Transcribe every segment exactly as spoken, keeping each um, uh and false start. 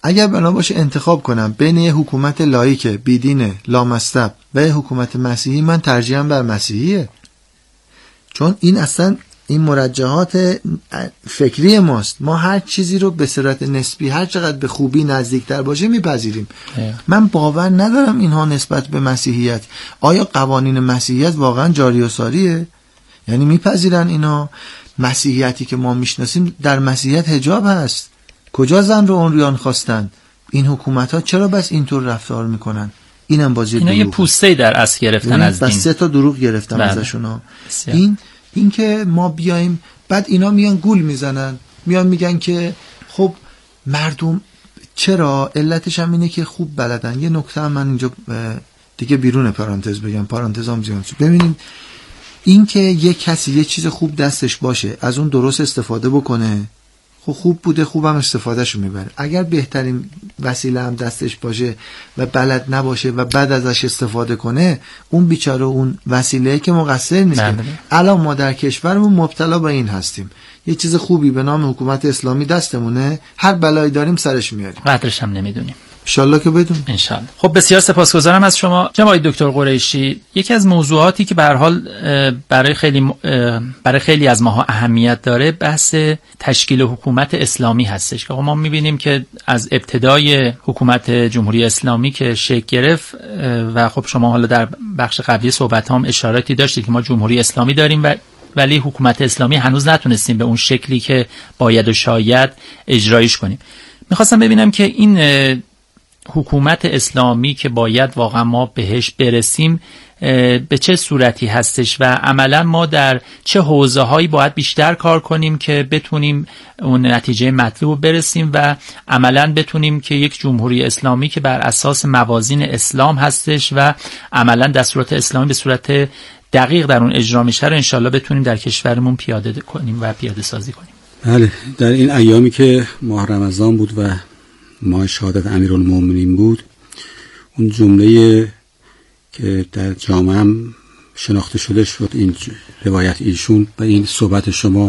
اگر بنا باشه انتخاب کنم بین یه حکومت لایک بیدین لامصب و یه حکومت مسیحی، من ترجیحم بر مسیحیه. چون این اصلا این مرجحات فکری ماست. ما هر چیزی رو به صورت نسبی هر چقدر به خوبی نزدیکتر باشه میپذیریم. من باور ندارم اینها نسبت به مسیحیت، آیا قوانین مسیحیت واقعا جاری و ساریه؟ یعنی میپذیرن اینا مسیحیتی که ما میشناسیم در مسیحیت حجاب هست؟ کجا زن رو عریان خواستن؟ این حکومت ها چرا بس اینطور رفتار میکنن؟ اینم بازی اینا یه پوسته در اصل گرفتن از دین، بس سه تا دروغ گرفتن ازشون ها. این این که ما بیایم بعد اینا میان گول میزنن، میان میگن که خب مردم چرا، علتش هم اینه که خوب بلدن. یه نکته هم من اینجا دیگه بیرون پرانتز بگم، پرانتزام زیاد شد. ببینید این که یه کسی یه چیز خوب دستش باشه از اون درست استفاده بکنه، خب خوب بوده، خوبم استفادهشو میبره. اگر بهترین وسیله هم دستش باشه و بلد نباشه و بعد ازش استفاده کنه، اون بیچاره اون وسیله که مقصر نیست. الان ما در کشورمون مبتلا به این هستیم، یه چیز خوبی به نام حکومت اسلامی دستمونه، هر بلایی داریم سرش میاریم، قدرش هم نمیدونیم. انشالله که بدون. انشالله. خب بسیار سپاسگزارم از شما جناب دکتر قریشی. یکی از موضوعاتی که به هر حال برای خیلی برای خیلی از ماها اهمیت داره بحث تشکیل حکومت اسلامی هستش که ما می‌بینیم که از ابتدای حکومت جمهوری اسلامی که شکل گرفت و خب شما حالا در بخش قبلی صحبت هم اشاراتی داشتید که ما جمهوری اسلامی داریم و ولی حکومت اسلامی هنوز نتونستیم به اون شکلی که باید و شاید اجرایش کنیم. می‌خواستم ببینم که این حکومت اسلامی که باید واقعا ما بهش برسیم به چه صورتی هستش و عملا ما در چه حوزه هایی باید بیشتر کار کنیم که بتونیم اون نتیجه مطلوب برسیم و عملا بتونیم که یک جمهوری اسلامی که بر اساس موازین اسلام هستش و عملا دستورات اسلامی به صورت دقیق در اون اجرا میشه رو انشالله بتونیم در کشورمون پیاده کنیم و پیاده سازی کنیم. بله، در این ایامی که ماه رمضان بود و ماه شهادت امیرالمومنین بود، اون جمله که در جامعه هم شناخته شده شد، این روایت ایشون و این صحبت شما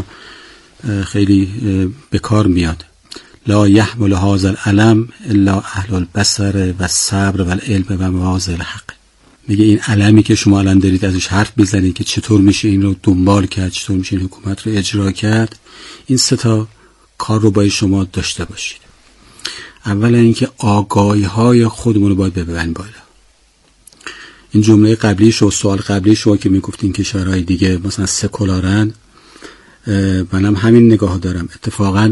خیلی به کار میاد. لا یحمل هذا العلم الا اهل البصر و الصبر و العلم و مواضع الحق. میگه این علمی که شما الان دارید ازش حرف بزنید که چطور میشه این رو دنبال کرد، چطور میشه این حکومت رو اجرا کرد، این سه تا کار رو باید شما داشته باشید. اولا اینکه آگاهی های خودمون رو باید ببرن بالا. این جمله قبلی شو سوال قبلی شو که میگفتین کشورهای دیگه مثلا سکولارن، منم همین نگاه دارم. اتفاقا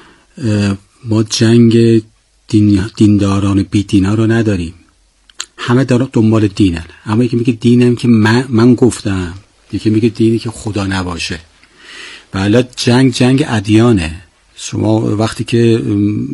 ما جنگ دین دینداران بی دینا رو نداریم، همه دارن دنبال دینن. اما یکی میگه دینم که من, من گفتم، یکی میگه دینی که خدا نباشه. بله، جنگ جنگ ادیانه. شما وقتی که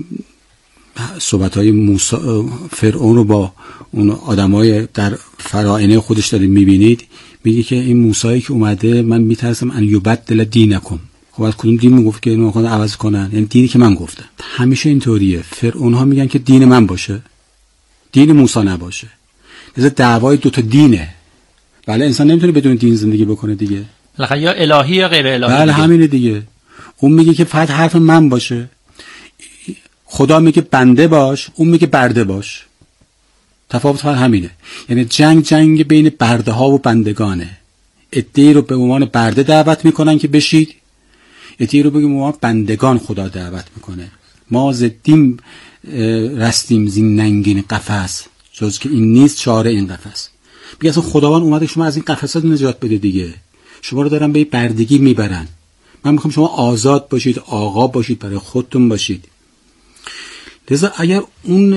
صحبت‌های موسی فرعون رو با اون آدمای در فراعنه خودش دارید می‌بینید، میگه که این موسی که اومده من میترسم ان یبدل دینکم. خب از کدوم دین میگفت که اینو خدا عوض کنن؟ یعنی دینی که من گفتم. همیشه اینطوریه. فرعون ها میگن که دین من باشه، دین موسی نباشه. لذا دعوای دو تا دینه. بله، انسان نمیتونه بدون دین زندگی بکنه دیگه. بالاخره یا الهی یا غیر الهی. بله، همینه دیگه. اون میگه که فقط حرف من باشه، خدا میگه بنده باش، اون میگه برده باش. تفاوت فقط همینه. یعنی جنگ جنگ بین برده ها و بندگانه. عده‌ای رو به عنوان برده دعوت میکنن که بشید، عده‌ای رو به عنوان بندگان خدا دعوت میکنه. ما زدیم رستیم زین ننگین قفس، جز که این نیست چاره این قفس. میگه اصلا خداوند اومده شما از این قفسات نجات بده دیگه. شما رو دارن به بردگی میبرن. من میخوام شما آزاد باشید، آقا باشید، برای خودتون باشید. لذا اگر اون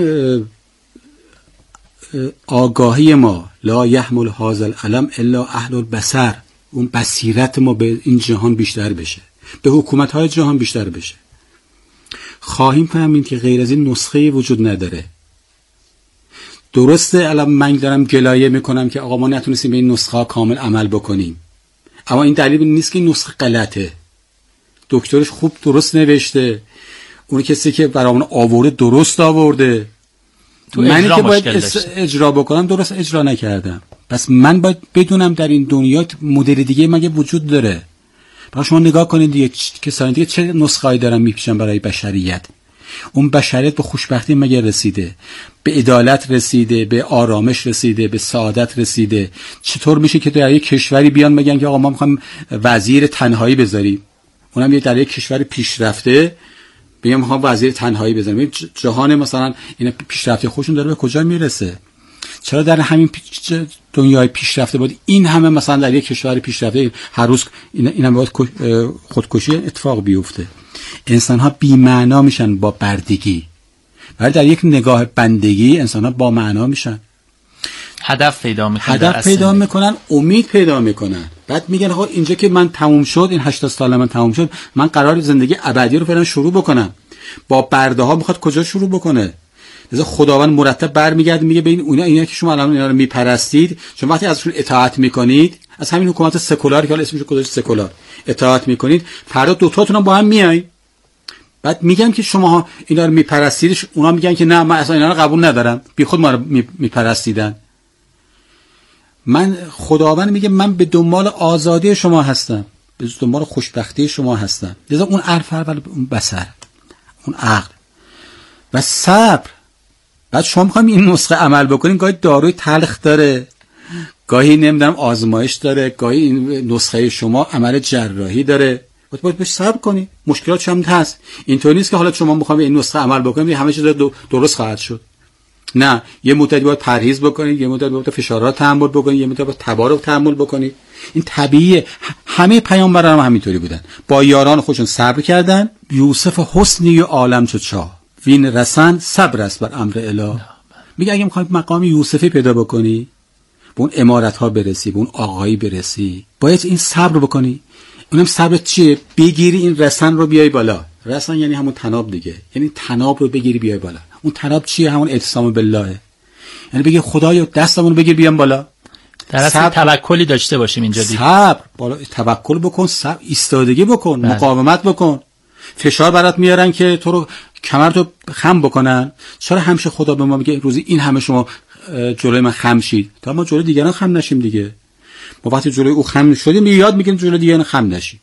آگاهی ما لا یحمل هذا العلم الا اهل البصر، اون بصیرت ما به این جهان بیشتر بشه، به حکومت‌های جهان بیشتر بشه، خواهیم فهمید که غیر از این نسخه وجود نداره. درسته الان من دارم گلایه میکنم که آقا ما نتونستیم به این نسخه ها کامل عمل بکنیم، اما این دلیل نیست که این نسخه غلطه. دکترش خوب درست نوشته، اون کسی که برامون آورده درست آورده، منی که باید اجرا بکنم درست اجرا نکردم. پس من باید بدونم در این دنیا مدل دیگه مگه وجود داره. برای شما نگاه کنید دیگه کسانی دیگه چه نسخه‌ای دارن میپیشن برای بشریت. اون بشریت به خوشبختی مگه رسیده؟ به عدالت رسیده، به آرامش رسیده، به سعادت رسیده؟ چطور میشه که در یک کشوری بیان بگن که آقا ما میخوایم وزیر تنهایی بذاریم، اونم یه در یک کشور پیشرفته بگم میخوام وزیر تنهایی بذاریم؟ جهان مثلا اینا پیشرفته خودشون داره به کجا میرسه؟ چرا در همین دنیای پیشرفته بود این همه مثلا در یک کشور پیشرفته هر روز این اینا باید خودکشی اتفاق بیفته؟ انسان ها بی معنا میشن با بردگی، ولی در یک نگاه بندگی انسان ها با معنا میشن، هدف پیدا میکنن، هدف پیدا میکنن، امید پیدا میکنن. بعد میگن آقا اینجا که من تموم شد، این هشتاد سال من تموم شد، من قرار زندگی ابدی رو فعلا شروع بکنم. با برده ها میخواد کجا شروع بکنه؟ لذا خداوند مرتب برمیگرده میگه ببین اونا اینا که شما الان اینا رو میپرستید، شما وقتی ازشون اطاعت میکنید، از همین حکومت سکولار که حالا اسمش گذاشت سکولار، اطاعت میکنید، فردا دو تاتون هم با هم میایید. بعد میگم که شما اینا رو میپرستید، اونا میگن که نه من اصلا اینا رو قبول ندارم، بی خود ما رو میپرستیدن. من خداوند میگه من به دنبال آزادی شما هستم، به دنبال خوشبختی شما هستم. لذا اون عرف اول، اون بصر، اون عقل و صبر. بعد شما میخوایم این نسخه عمل بکنین، گاهی داروی تلخ داره، گاهی نمیدونم آزمایش داره، گاهی این نسخه شما عمل جراحی داره، باید باید بهش صبر کنی. مشکلات هم هست، اینطوری نیست که حالا شما میخوام این نسخه عمل بکنید همه چیز درست خواهد شد. نه، یه مدتی باید پرهیز بکنید، یه مدتی باید فشارات تحمل بکنید، یه مدتی باید تبا رو تحمل بکنید. این طبیعیه. همه پیامبران هم همینطوری بودن، با یاران خودشون صبر کردن. یوسف حسنی و عالم چو چاه، وین رسن صبر است بر امر اله. میگه اگه میخوای مقام یوسفی پیدا بکنی، به اون امارت ها برسی، به اون آقایی برسی، باید این صبر بکنی. اونم صبر چیه؟ بگیری این رسن رو بیای بالا. رسن یعنی همون تناب دیگه، یعنی تناب رو بگیری بیای بالا. اون تناب چیه؟ همون اعتصام بالله، یعنی بگی خدایا دستمون رو بگیر بیام بالا. در اصل توکلی داشته باشیم اینجا دیگه. صبر، بالا توکل بکن، صبر، ایستادگی بکن، بله. مقاومت بکن. فشار برات میارن که تو رو کمرتو خم بکنن. چرا همیشه خدا به ما میگه روزی این همه شما جلوی من خم شید تا ما جلوی دیگران خم نشیم دیگه؟ ما وقتی جلوی او خم شدیم یاد میگیریم جلوی دیگران خم نشیم.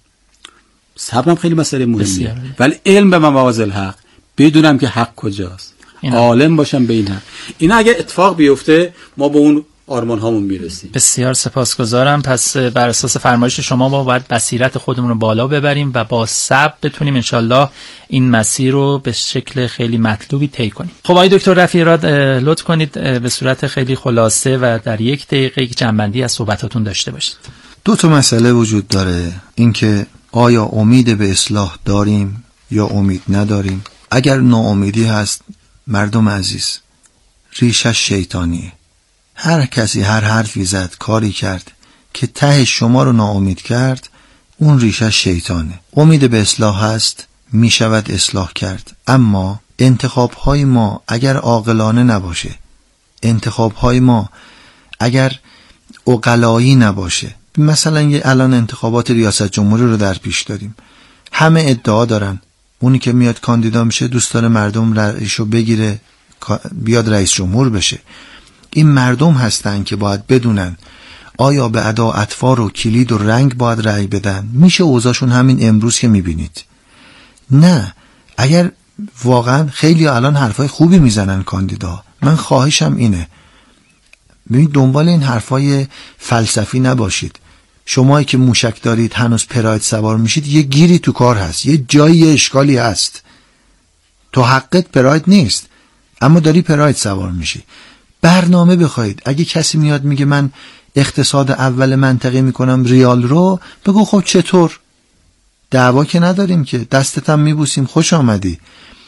صبرم خیلی مسئله مهمه، ولی علم به مواضع الحق، بدونم که حق کجاست، عالم باشم به این حق. اینا اگه اتفاق بیفته ما به اون آرمان هامون میرسیم. بسیار سپاسگزارم. پس بر اساس فرمایش شما ما باید بصیرت خودمون رو بالا ببریم و با صبر بتونیم انشالله این مسیر رو به شکل خیلی مطلوبی طی کنیم. خب آقای دکتر رفیع‌راد لطف کنید به صورت خیلی خلاصه و در یک دقیقه یک جنبندی از صحبتاتون داشته باشید. دو تا مسئله وجود داره، اینکه آیا امید به اصلاح داریم یا امید نداریم. اگر ناامیدی هست مردم عزیز، ریشش شیطانیه. هر کسی هر حرفی زد، کاری کرد که ته شما رو ناامید کرد، اون ریشه شیطانه. امید به اصلاح هست، می شود اصلاح کرد. اما انتخاب های ما اگر عاقلانه نباشه، انتخاب های ما اگر عقلایی نباشه، مثلا یه الان انتخابات ریاست جمهوری رو در پیش داریم، همه ادعا دارن اونی که میاد کاندیدا میشه دوست داره مردم رئیسو بگیره بیاد رئیس جمهور بشه. این مردم هستن که باید بدونن آیا به ادا اطوار و کلید و رنگ باید رأی بدن. میشه اوضاعشون همین امروز که میبینید. نه، اگر واقعا خیلی الان حرفای خوبی میزنن کاندیدا، من خواهشم اینه ببین دنبال این حرفای فلسفی نباشید. شمایی که موشک دارید هنوز پراید سوار میشید، یه گیری تو کار هست، یه جایی یه اشکالی هست. تو حقت پراید نیست اما داری پراید سوار میشی. برنامه بخواید. اگه کسی میاد میگه من اقتصاد اول منطقه میکنم ریال رو، بگو خب چطور؟ دعوا که نداریم که، دستت هم میبوسیم، خوش آمدی.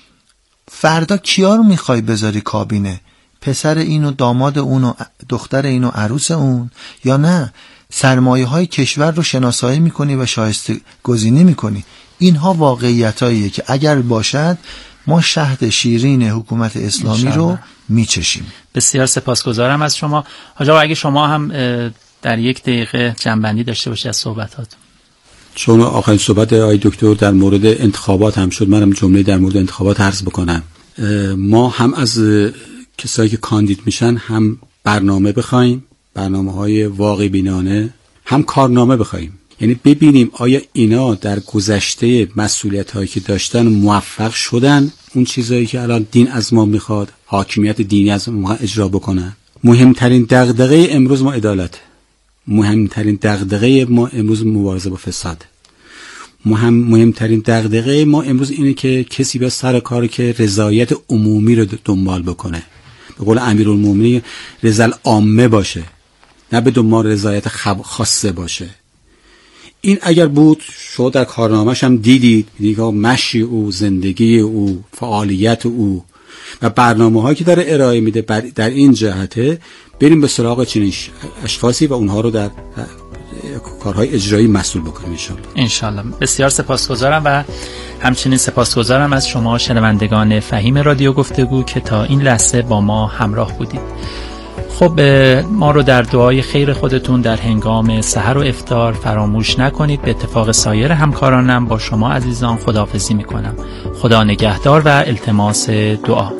فردا کیا رو میخوای بذاری کابینه؟ پسر اینو، داماد اونو، دختر اینو، عروس اون؟ یا نه سرمایه های کشور رو شناسایی میکنی و شایسته گزینی میکنی؟ اینها واقعیتاییه که اگر باشد ما شهد شیرین حکومت اسلامی رو میچشیم. بسیار سپاسگزارم از شما. حاج آقا اگه شما هم در یک دقیقه جنبندی داشته باشید از صحبتات. چون آخرین صحبت آقای دکتر در مورد انتخابات هم شد، منم جمله در مورد انتخابات عرض بکنم. ما هم از کسایی که کاندید میشن هم برنامه بخوایم، برنامه های واقع بینانه، هم کارنامه بخوایم. یعنی ببینیم آیا اینا در گذشته مسئولیت هایی که داشتن موفق شدن اون چیزایی که الان دین از ما میخواد، حاکمیت دینی از ما اجرا بکنن. مهمترین دغدغه امروز ما عدالت، مهمترین دغدغه ما امروز مبارزه با فساد، مهم مهمترین دغدغه ما امروز اینه که کسی به سر کاری که رضایت عمومی رو دنبال بکنه. به قول امیرالمومنین رضا العامه باشه، نه به دنبال رضایت خاصه باشه. این اگر بود شما در کارنامه‌اش هم دیدید، دیگه مشی او، زندگی او، فعالیت او و برنامه‌هایی که داره ارائه میده در این جهته، بریم به سراغ چنین اشخاصی و اونها رو در کارهای اجرایی مسئول بکنیم انشالله. انشالله. بسیار سپاسگزارم و همچنین سپاسگزارم از شما شنوندگان فهیم رادیو گفتگو که تا این لحظه با ما همراه بودید. خب ما رو در دعای خیر خودتون در هنگام سحر و افطار فراموش نکنید. به اتفاق سایر همکارانم با شما عزیزان خداحافظی میکنم. خدا نگهدار و التماس دعا.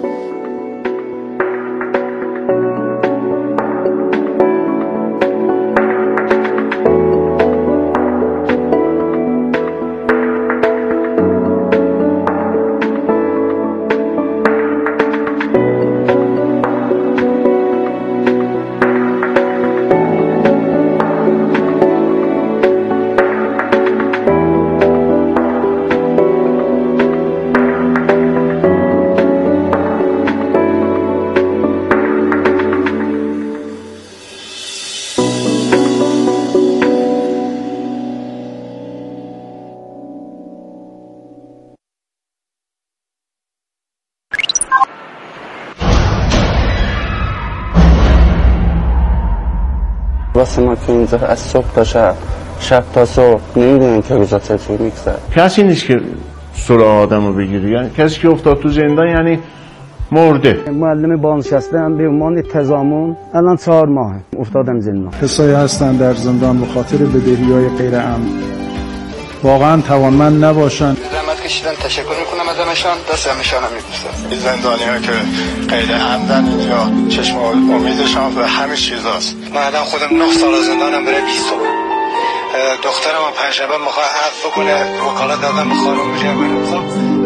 واسه ما که اینجا از صبح تا شب، شب تا صبح نمیدونن که روزا چطور میگذره. کسی نیست که سراغ آدمو بگیره، یعنی کسی که افتاد تو زندان یعنی مرده. معلم بازنشسته هم به عنوان تضامن الان چهار ماه افتادم زندان. کسایی هستن در زندان به خاطر بدهی‌های غیر امن واقعا توانمند نباشن. زحمت کشیدن، تشکر میکنم ازشان، دست همشان هم میبوسم. این زندانی‌ها که غیر امنن اینجا چشم امیدشان به همه چیزاست. من الان خودم نه سال زندانم بره بیست سال. دخترم هم پنجشنبه میخواد عفو کنه، وکالت دادم به خانم میشه بریم.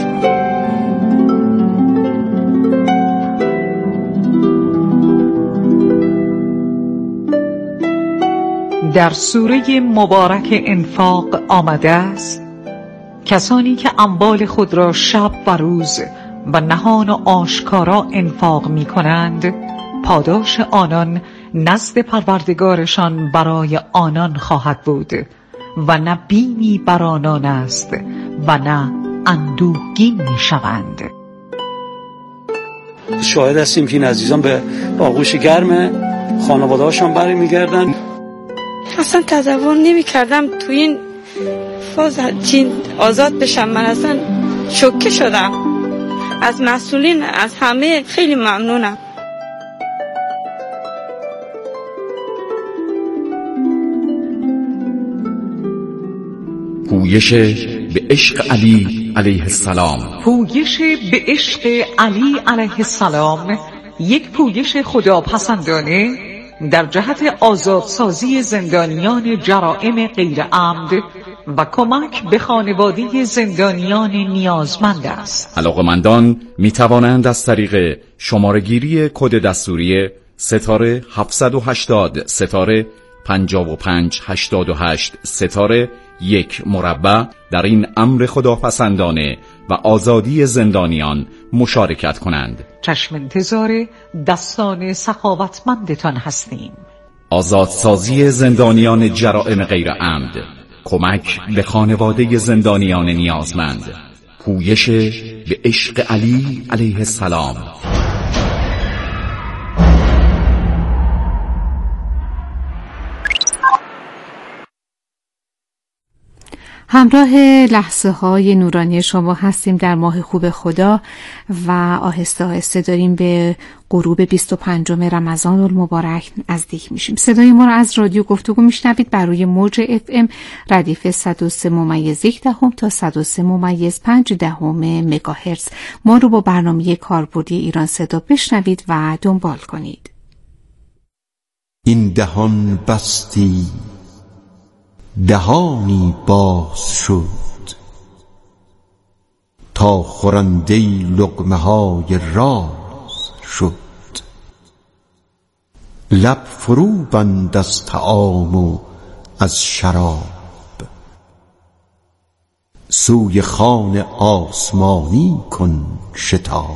در سوره مبارک انفاق آمده است: کسانی که اموال خود را شب و روز و نهان و آشکارا انفاق می کنند، پاداش آنان نزد پروردگارشان برای آنان خواهد بود و نه بیمی بر آنان است و نه اندوهگین می شوند. شاهد هستیم که این عزیزان به آغوش گرم خانواده هاشان بری می گردن. اصلا تصور نمی کردم تو این فاز چین آزاد بشم. من اصلا شوکه شدم. از مسئولین، از همه خیلی ممنونم. پویش به عشق علی علیه السلام. پویش به عشق علی علیه السلام یک پویش خداپسندانه در جهت آزادسازی زندانیان جرائم غیر عمد و کمک به خانواده زندانیان نیازمند است. علاقه‌مندان می توانند از طریق شماره‌گیری کد دستوری ستاره هفتصد و هشتاد ستاره پنجاه و پنج هشتاد و هشت ستاره یک مربع در این امر خداپسندانه و آزادی زندانیان مشارکت کنند. چشم انتظار دستان سخاوتمندتان هستیم. آزادسازی زندانیان جرائم غیر عمد، کمک به خانواده زندانیان نیازمند، پویش به عشق علی علیه السلام. همراه لحظه های نورانی شما هستیم در ماه خوب خدا و آهسته آهسته داریم به غروب بیست و پنجم رمضان المبارک نزدیک میشیم. صدای ما را از رادیو گفتگو میشنوید بر روی موج اف ام ردیف صد و سه ممیز یک دهم تا صد و سه ممیز پنج دهم مگاهرتز. ما رو با برنامه کاربردی ایران صدا بشنوید و دنبال کنید. این دهان بستی دهانی باز شد تا خورنده لقمه های راز شد. لب فرو بند از طعام و از شراب، سوی خوان آسمانی کن شتاب.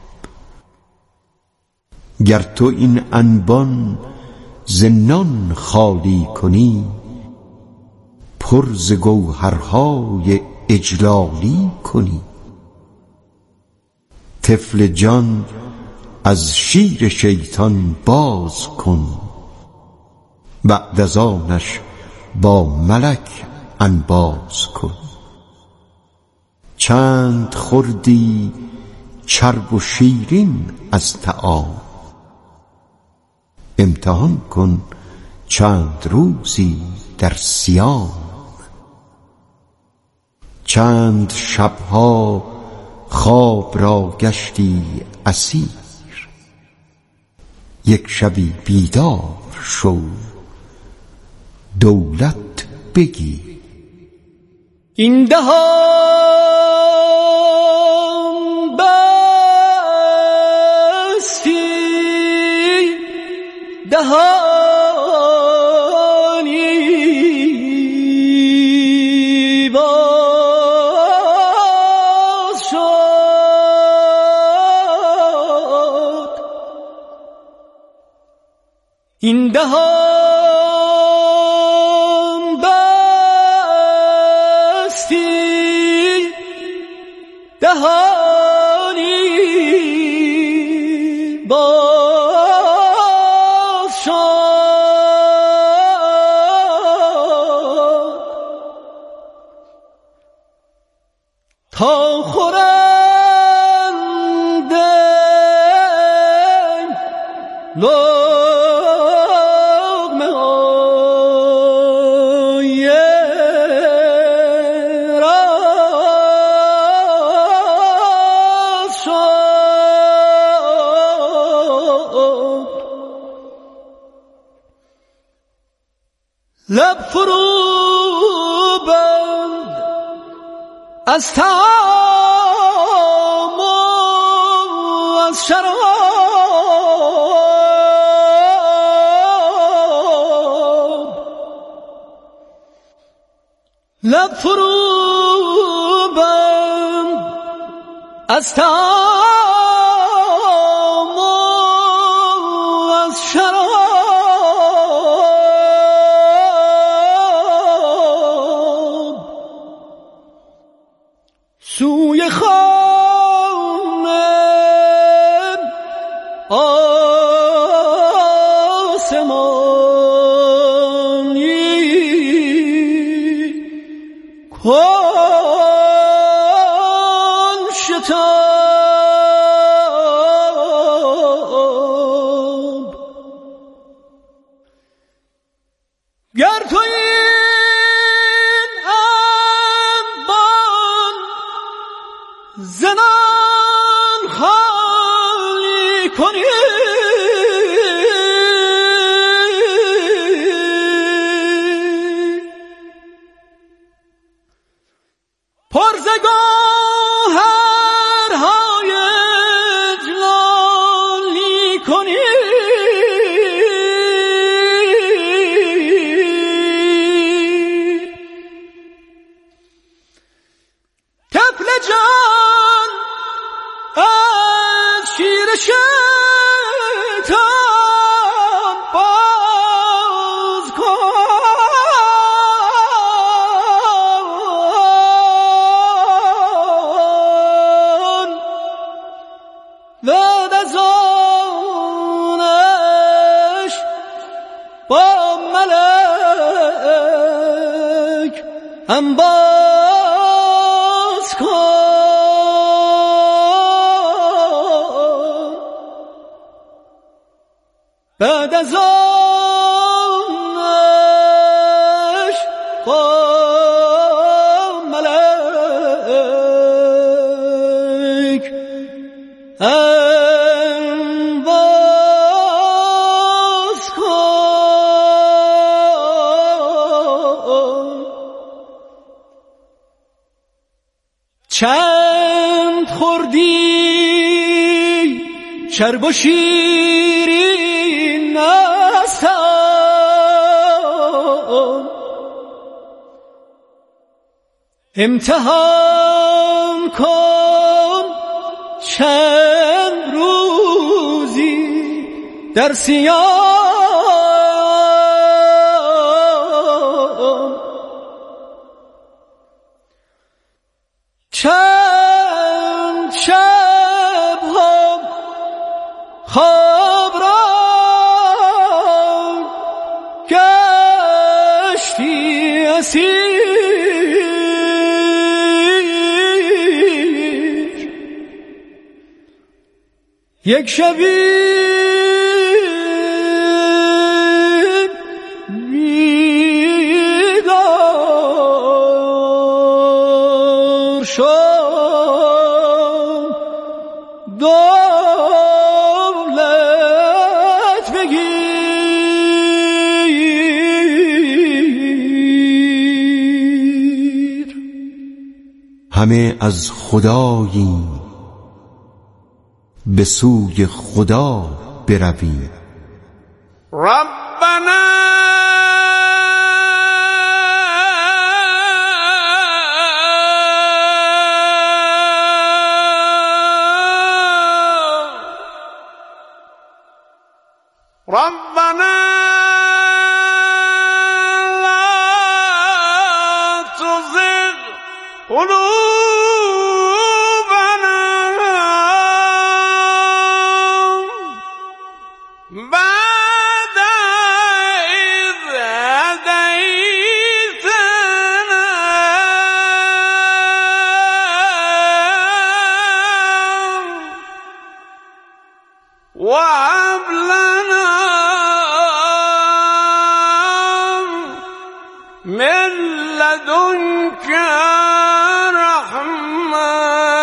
گر تو این انبان ز نان خالی کنی، پر ز گوهرهای اجلالی کنی. طفل جان از شیر شیطان باز کن، بعد از آنش با ملک انباز کن. چند خوردی چرب و شیرین از طعام، امتحان کن چند روزی در صیام. چند شبها خواب را گشتی اسیر، یک شبی بیدار شو دولت بگیر. این دهان بستی دهانی باز شد. این دهان بستی دهانی باز شد. تا خورنده لقمه های راز شد. لب فرو بند از طعام و از شراب، لب فرو بند از طعام و از شراب. سوی خوان آسمانی کن شتاب. گر تو این انبان ز نان خالی کنی، پر ز گوهرهای اجلالی کنی. طفل جان از شیر شیطان باز کن، بعد از آنش با ملک انباز کن. بعد از آنش با ملک انباز کن. شکر و شیرین نستان امتحان کن چند روزی در سیام چند شب هم خواب را گشتی اسیر یک شبی بیدار شد دولت بگیر همه از خداییم به سوی خدا برویم ربنا ربنا لا تزغ قلوبنا بعد إذ هديتنا وهب لنا من لدنك رحمة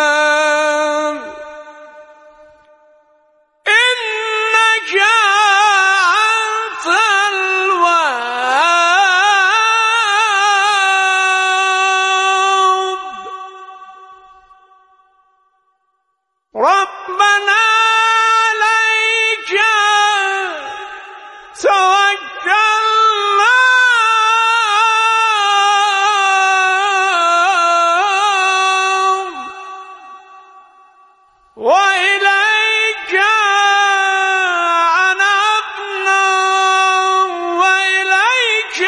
إنك أنت الوهاب ربنا عليك توكلنا وإليك أنبنا وإليك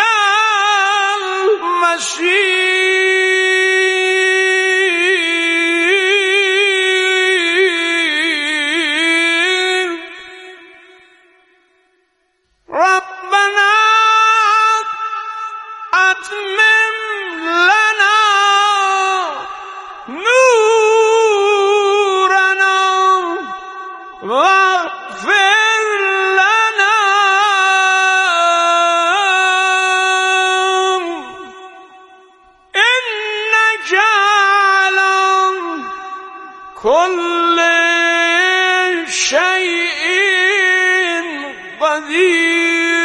المصير ربنا أتمم لنا نورنا واغفر لنا إنك على كل شيء قدير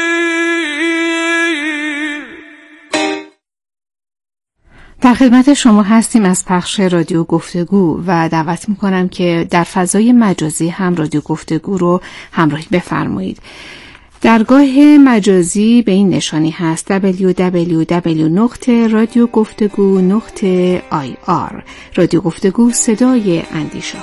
در خدمت شما هستیم از پخش رادیو گفتگو و دعوت میکنم که در فضای مجازی هم رادیو گفتگو رو همراهی بفرمایید. درگاه مجازی به این نشانی هست دبلیو دبلیو دبلیو نقطه رادیو گفتگو نقطه آی آر. رادیو گفتگو، صدای اندیشه ها.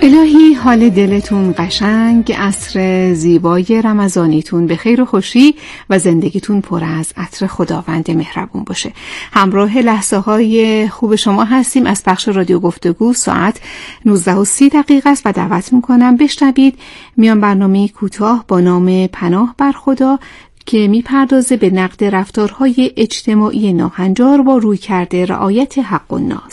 الهی حال دلتون قشنگ، عصر زیبای رمضانیتون به خیر و خوشی و زندگیتون پر از عطر خداوند مهربون باشه. همراه لحظه های خوب شما هستیم از پخش رادیو گفتگو. ساعت نوزده و سی دقیقه است و دعوت میکنم بشنوید میان برنامه کوتاه با نام پناه بر خدا که میپردازه به نقد رفتارهای اجتماعی ناهنجار با رویکرد رعایت حق الناس.